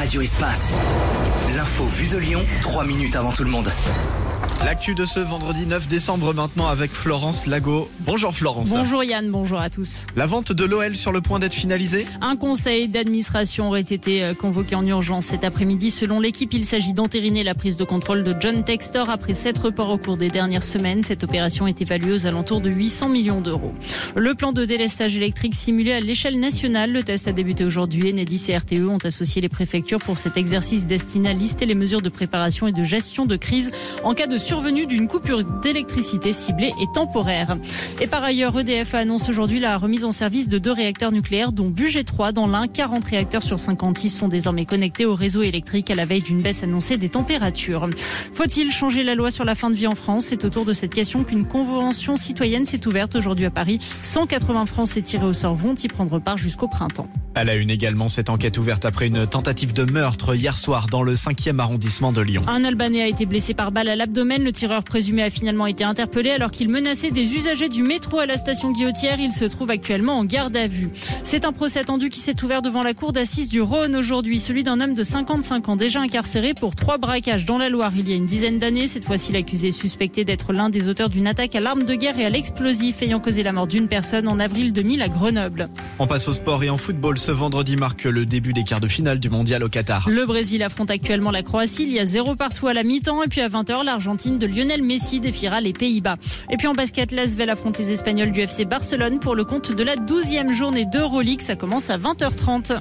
Radio Espace. L'info vue de Lyon, 3 minutes avant tout le monde. L'actu de ce vendredi 9 décembre maintenant avec Florence Lago. Bonjour Florence. Bonjour Yann, bonjour à tous. La vente de l'OL sur le point d'être finalisée. Un conseil d'administration aurait été convoqué en urgence cet après-midi. Selon l'équipe, il s'agit d'entériner la prise de contrôle de John Textor après 7 reports au cours des dernières semaines. Cette opération est évaluée aux alentours de 800 millions d'euros. Le plan de délestage électrique simulé à l'échelle nationale. Le test a débuté aujourd'hui. Enedis et RTE ont associé les préfectures pour cet exercice destiné à lister les mesures de préparation et de gestion de crise en cas de survenue d'une coupure d'électricité ciblée et temporaire. Et par ailleurs, EDF annonce aujourd'hui la remise en service de 2 réacteurs nucléaires, dont Bugey 3 dans l'Ain. 40 réacteurs sur 56 sont désormais connectés au réseau électrique à la veille d'une baisse annoncée des températures. Faut-il changer la loi sur la fin de vie en France ? C'est autour de cette question qu'une convention citoyenne s'est ouverte aujourd'hui à Paris. 180 Français tirés au sort vont y prendre part jusqu'au printemps. À la une également, cette enquête ouverte après une tentative de meurtre hier soir dans le 5e arrondissement de Lyon. Un Albanais a été blessé par balle à l'abdomen. Le tireur présumé a finalement été interpellé alors qu'il menaçait des usagers du métro à la station Guillotière. Il se trouve actuellement en garde à vue. C'est un procès attendu qui s'est ouvert devant la cour d'assises du Rhône aujourd'hui. Celui d'un homme de 55 ans déjà incarcéré pour 3 braquages dans la Loire il y a une dizaine d'années. Cette fois-ci, l'accusé est suspecté d'être l'un des auteurs d'une attaque à l'arme de guerre et à l'explosif ayant causé la mort d'une personne en avril 2000 à Grenoble. On passe au sport et en football. Ce vendredi marque le début des quarts de finale du mondial au Qatar. Le Brésil affronte actuellement la Croatie. Il y a 0 partout à la mi-temps. Et puis à 20h, l'Argentine de Lionel Messi défiera les Pays-Bas. Et puis en basket, l'ASVEL affronte les Espagnols du FC Barcelone pour le compte de la 12e journée d'Euroleague. Ça commence à 20h30.